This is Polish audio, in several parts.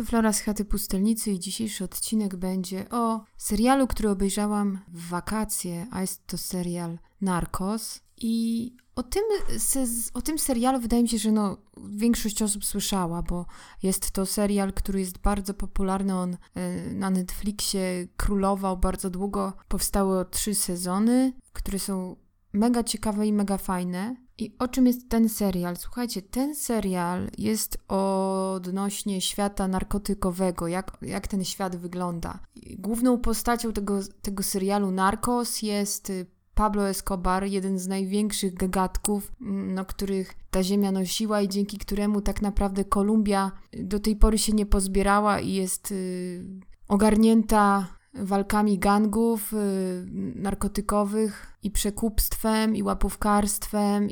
tu Flora z Chaty Pustelnicy i dzisiejszy odcinek będzie o serialu, który obejrzałam w wakacje, a jest to serial Narcos. I o tym serialu wydaje mi się, że większość osób słyszała, bo jest to serial, który jest bardzo popularny. On na Netflixie królował bardzo długo. Powstały 3 sezony, które są mega ciekawe i mega fajne. I o czym jest ten serial? Słuchajcie, ten serial jest odnośnie świata narkotykowego, jak ten świat wygląda. Główną postacią tego serialu Narcos jest Pablo Escobar, jeden z największych gagatków, których ta ziemia nosiła i dzięki któremu tak naprawdę Kolumbia do tej pory się nie pozbierała i jest ogarnięta walkami gangów narkotykowych i przekupstwem i łapówkarstwem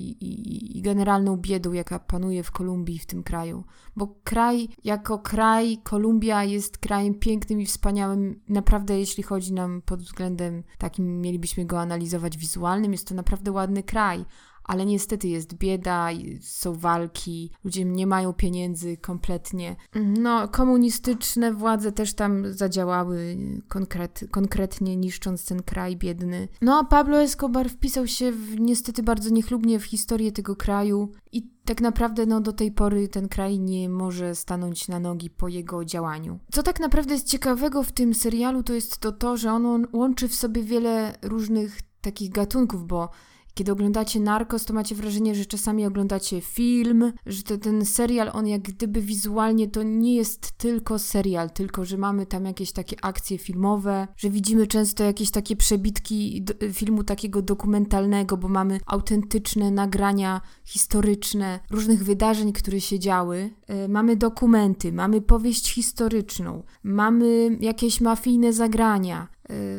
i generalną biedą, jaka panuje w Kolumbii, w tym kraju. Bo jako kraj, Kolumbia jest krajem pięknym i wspaniałym. Naprawdę, jeśli chodzi nam pod względem takim, mielibyśmy go analizować wizualnym, jest to naprawdę ładny kraj. Ale niestety jest bieda, są walki, ludzie nie mają pieniędzy kompletnie. Komunistyczne władze też tam zadziałały konkretnie, niszcząc ten kraj biedny. A Pablo Escobar wpisał się niestety bardzo niechlubnie w historię tego kraju i tak naprawdę do tej pory ten kraj nie może stanąć na nogi po jego działaniu. Co tak naprawdę jest ciekawego w tym serialu, to jest to, że on łączy w sobie wiele różnych takich gatunków, bo kiedy oglądacie Narcos, to macie wrażenie, że czasami oglądacie film, że ten serial, on jak gdyby wizualnie to nie jest tylko serial, tylko że mamy tam jakieś takie akcje filmowe, że widzimy często jakieś takie przebitki filmu takiego dokumentalnego, bo mamy autentyczne nagrania historyczne różnych wydarzeń, które się działy. Mamy dokumenty, mamy powieść historyczną, mamy jakieś mafijne zagrania.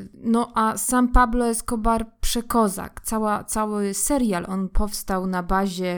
A sam Pablo Escobar przekozak, cały serial, on powstał na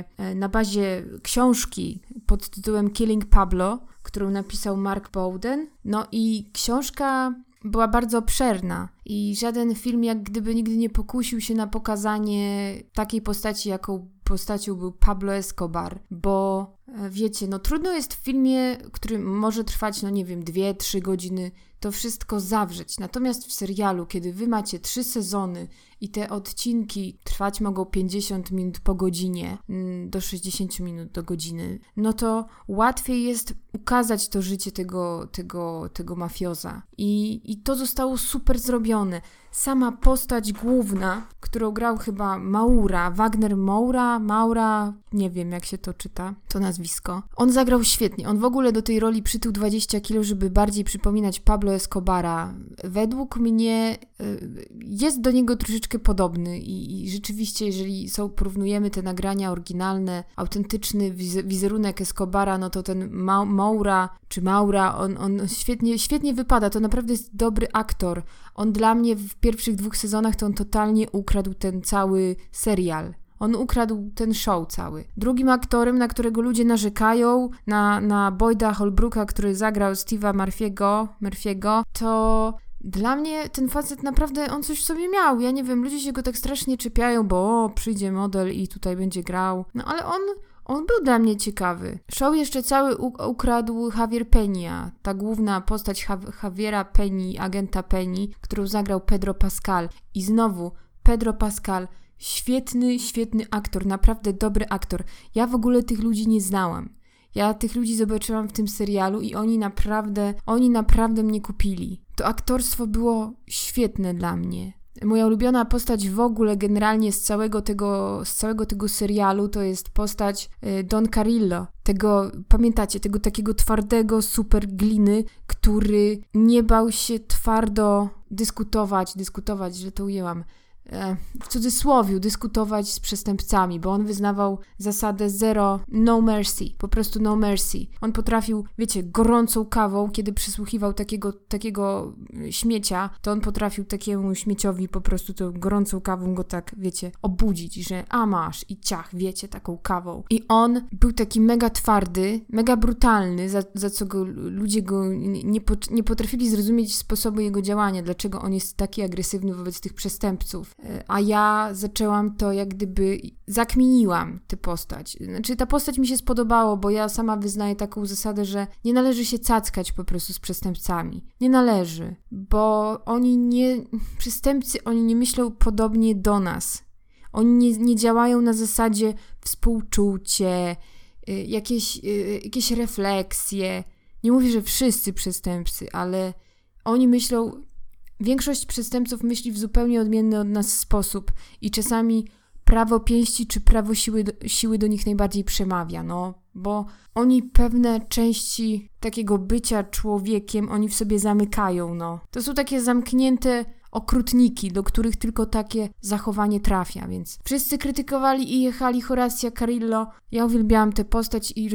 bazie książki pod tytułem Killing Pablo, którą napisał Mark Bowden. I książka była bardzo obszerna i żaden film jak gdyby nigdy nie pokusił się na pokazanie takiej postaci, jaką postacią był Pablo Escobar, bo wiecie, trudno jest w filmie, który może trwać, 2-3 godziny, to wszystko zawrzeć. Natomiast w serialu, kiedy wy macie 3 sezony i te odcinki trwać mogą 50 minut po godzinie, do 60 minut do godziny, to łatwiej jest ukazać to życie tego mafioza. I to zostało super zrobione. Sama postać główna, którą grał chyba Wagner Moura, nie wiem jak się to czyta, to nazwisko. On zagrał świetnie. On w ogóle do tej roli przytył 20 kilo, żeby bardziej przypominać Pablo Escobara. Według mnie jest do niego troszeczkę podobny i rzeczywiście, jeżeli porównujemy te nagrania oryginalne, autentyczny wizerunek Escobara, to ten Maura, on świetnie wypada. To naprawdę jest dobry aktor. On dla mnie w pierwszych 2 sezonach to on totalnie ukradł ten cały serial. On ukradł ten show cały. Drugim aktorem, na którego ludzie narzekają, na Boyda Holbrooka, który zagrał Steve'a Murphy'ego, to dla mnie ten facet naprawdę, on coś w sobie miał. Ja nie wiem, ludzie się go tak strasznie czepiają, bo przyjdzie model i tutaj będzie grał. Ale on był dla mnie ciekawy. Show jeszcze cały ukradł Javier Peña, ta główna postać Javiera Peñi, agenta Peñi, którą zagrał Pedro Pascal. I znowu Pedro Pascal, świetny aktor, naprawdę dobry aktor. Ja w ogóle tych ludzi nie znałam. Ja tych ludzi zobaczyłam w tym serialu i oni naprawdę mnie kupili. To aktorstwo było świetne dla mnie. Moja ulubiona postać w ogóle generalnie z całego tego serialu to jest postać Don Carrillo. Pamiętacie, tego takiego twardego super gliny, który nie bał się twardo dyskutować, że to ujęłam, w cudzysłowiu, dyskutować z przestępcami, bo on wyznawał zasadę no mercy, po prostu no mercy. On potrafił, wiecie, gorącą kawą, kiedy przysłuchiwał takiego śmiecia, to on potrafił takiemu śmieciowi po prostu tą gorącą kawą go tak, wiecie, obudzić, że masz i ciach, wiecie, taką kawą. I on był taki mega twardy, mega brutalny, za co ludzie go nie potrafili zrozumieć sposobu jego działania, dlaczego on jest taki agresywny wobec tych przestępców. a ja zaczęłam to jak gdyby, zakminiłam tę postać. Znaczy ta postać mi się spodobało, bo ja sama wyznaję taką zasadę, że nie należy się cackać po prostu z przestępcami. Nie należy, bo przestępcy, oni nie myślą podobnie do nas. Oni nie działają na zasadzie współczucie, jakieś refleksje. Nie mówię, że wszyscy przestępcy, ale oni myślą, większość przestępców myśli w zupełnie odmienny od nas sposób i czasami prawo pięści czy prawo siły do nich najbardziej przemawia, bo oni pewne części takiego bycia człowiekiem, oni w sobie zamykają, To są takie zamknięte okrutniki, do których tylko takie zachowanie trafia, więc wszyscy krytykowali i jechali Horacia Carrillo. Ja uwielbiałam tę postać i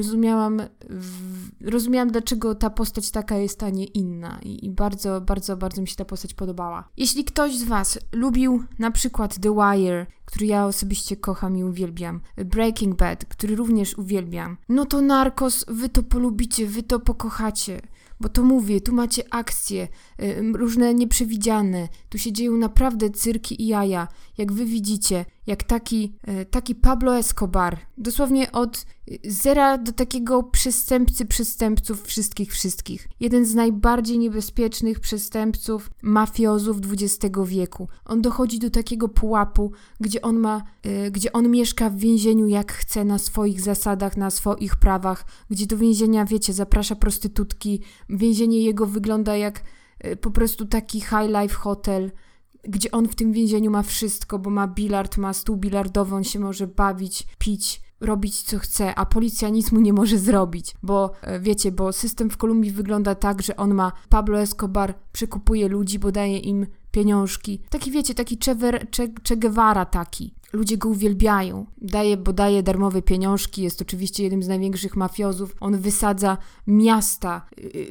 rozumiałam, dlaczego ta postać taka jest, a nie inna i bardzo, bardzo, bardzo mi się ta postać podobała. Jeśli ktoś z was lubił na przykład The Wire, który ja osobiście kocham i uwielbiam, Breaking Bad, który również uwielbiam, to Narcos wy to polubicie, wy to pokochacie. Bo to mówię, tu macie akcje, różne nieprzewidziane, tu się dzieją naprawdę cyrki i jaja, jak wy widzicie, jak taki Pablo Escobar, dosłownie od zera do takiego przestępców wszystkich. Jeden z najbardziej niebezpiecznych przestępców, mafiozów XX wieku. On dochodzi do takiego pułapu, gdzie on mieszka w więzieniu jak chce, na swoich zasadach, na swoich prawach, gdzie do więzienia, wiecie, zaprasza prostytutki. Więzienie jego wygląda jak po prostu taki high life hotel, gdzie on w tym więzieniu ma wszystko, bo ma bilard, ma stół bilardową, on się może bawić, pić, robić co chce, a policja nic mu nie może zrobić, bo wiecie, bo system w Kolumbii wygląda tak, że Pablo Escobar przekupuje ludzi, bo daje im pieniążki. Taki wiecie, taki Che Guevara taki. Ludzie go uwielbiają. Daje darmowe pieniążki, jest oczywiście jednym z największych mafiozów. On wysadza miasta,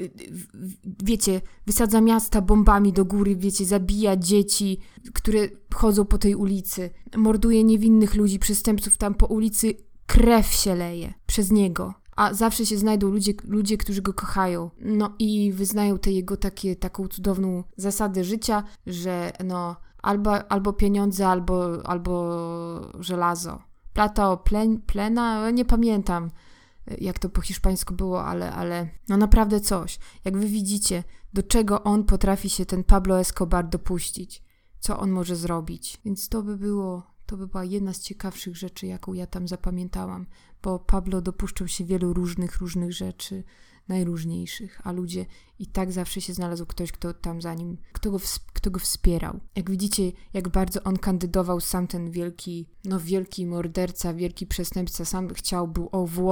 wysadza miasta bombami do góry, zabija dzieci, które chodzą po tej ulicy. Morduje niewinnych ludzi, przestępców tam po ulicy. Krew się leje przez niego. A zawsze się znajdą ludzie, którzy go kochają. I wyznają taką cudowną zasadę życia, że albo pieniądze, albo żelazo. Plata o plena, nie pamiętam jak to po hiszpańsku było, ale naprawdę coś. Jak wy widzicie, do czego on potrafi się ten Pablo Escobar dopuścić. Co on może zrobić. Więc to by była jedna z ciekawszych rzeczy, jaką ja tam zapamiętałam, bo Pablo dopuszczał się wielu różnych rzeczy, najróżniejszych, a ludzie i tak zawsze się znalazł ktoś, kto tam za nim, kto go wspierał. Jak widzicie, jak bardzo on kandydował, sam ten wielki morderca, wielki przestępca, sam był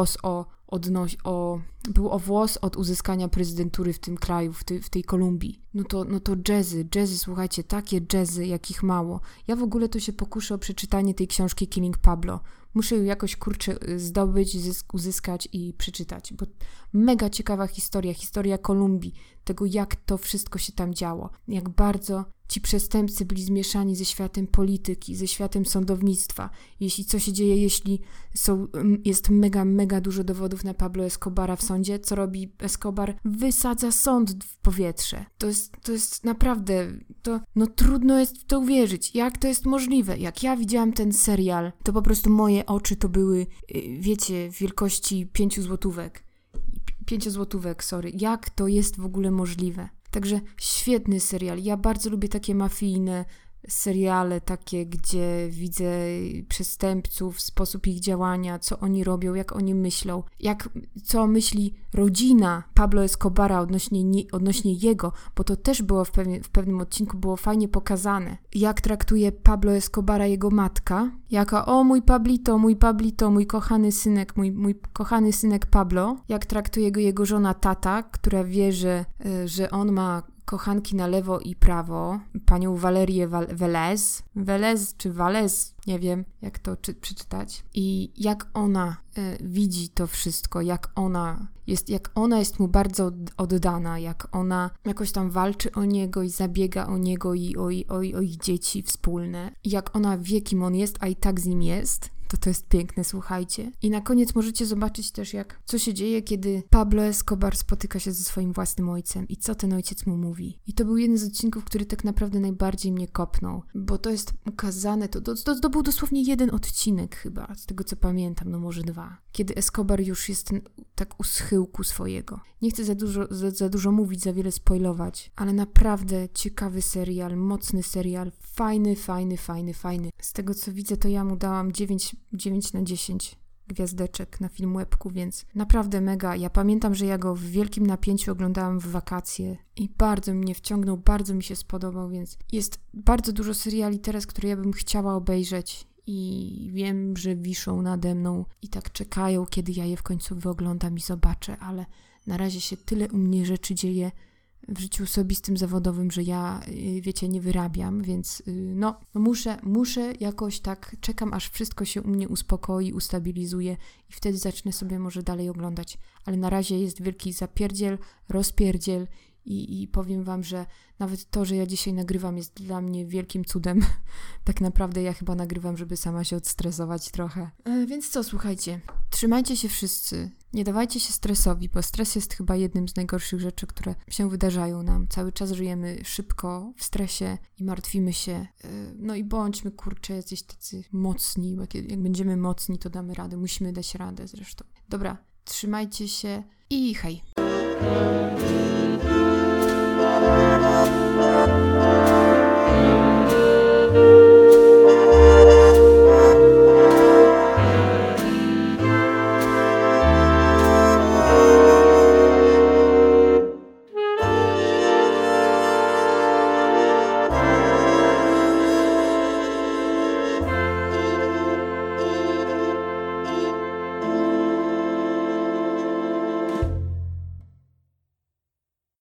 o włos od uzyskania prezydentury w tym kraju, w tej Kolumbii. No to jazzy, słuchajcie, takie jazzy, jakich mało. Ja w ogóle to się pokuszę o przeczytanie tej książki Killing Pablo. Muszę ją jakoś, zdobyć, uzyskać i przeczytać, bo mega ciekawa historia Kolumbii, tego jak to wszystko się tam działo, jak bardzo ci przestępcy byli zmieszani ze światem polityki, ze światem sądownictwa. Co się dzieje, jeśli jest mega dużo dowodów na Pablo Escobara w sądzie, co robi Escobar? Wysadza sąd w powietrze. To jest naprawdę, trudno jest w to uwierzyć. Jak to jest możliwe? Jak ja widziałam ten serial, to po prostu moje oczy to były, wielkości 5 złotówek. 5 złotówek, Jak to jest w ogóle możliwe? Także świetny serial. Ja bardzo lubię takie mafijne seriale, takie, gdzie widzę przestępców, sposób ich działania, co oni robią, jak oni myślą, co myśli rodzina Pablo Escobara odnośnie jego, bo to też było w pewnym odcinku było fajnie pokazane. Jak traktuje Pablo Escobara jego matka, mój Pablito, mój kochany synek, mój kochany synek Pablo, jak traktuje go jego żona Tata, która wie, że on ma kochanki na lewo i prawo, panią Valerię Velez czy Valez, nie wiem jak to przeczytać. I jak ona widzi to wszystko, jak ona jest mu bardzo oddana, jak ona jakoś tam walczy o niego i zabiega o niego i o ich dzieci wspólne. I jak ona wie, kim on jest, a i tak z nim jest. To jest piękne, słuchajcie. I na koniec możecie zobaczyć też, co się dzieje, kiedy Pablo Escobar spotyka się ze swoim własnym ojcem i co ten ojciec mu mówi. I to był jeden z odcinków, który tak naprawdę najbardziej mnie kopnął, bo to jest ukazane, to był dosłownie jeden odcinek chyba, z tego co pamiętam, no może 2, kiedy Escobar już jest tak u schyłku swojego. Nie chcę za dużo mówić, za wiele spoilować, ale naprawdę ciekawy serial, mocny serial, fajny. Z tego co widzę, to ja mu dałam 9/10 gwiazdeczek na Filmwebku, więc naprawdę mega. Ja pamiętam, że ja go w wielkim napięciu oglądałam w wakacje i bardzo mnie wciągnął, bardzo mi się spodobał, więc jest bardzo dużo seriali teraz, które ja bym chciała obejrzeć i wiem, że wiszą nade mną i tak czekają, kiedy ja je w końcu wyoglądam i zobaczę, ale na razie się tyle u mnie rzeczy dzieje w życiu osobistym, zawodowym, że ja, wiecie, nie wyrabiam, więc muszę jakoś tak, czekam aż wszystko się u mnie uspokoi, ustabilizuje i wtedy zacznę sobie może dalej oglądać, ale na razie jest wielki zapierdziel, rozpierdziel i powiem wam, że nawet to, że ja dzisiaj nagrywam, jest dla mnie wielkim cudem. Tak naprawdę ja chyba nagrywam, żeby sama się odstresować trochę. Więc co, słuchajcie, trzymajcie się wszyscy, nie dawajcie się stresowi, bo stres jest chyba jednym z najgorszych rzeczy, które się wydarzają nam. Cały czas żyjemy szybko, w stresie i martwimy się. No i bądźmy, kurczę, jacyś tacy mocni, bo jak będziemy mocni, to damy radę. Musimy dać radę zresztą. Dobra, trzymajcie się i hej! Thank you.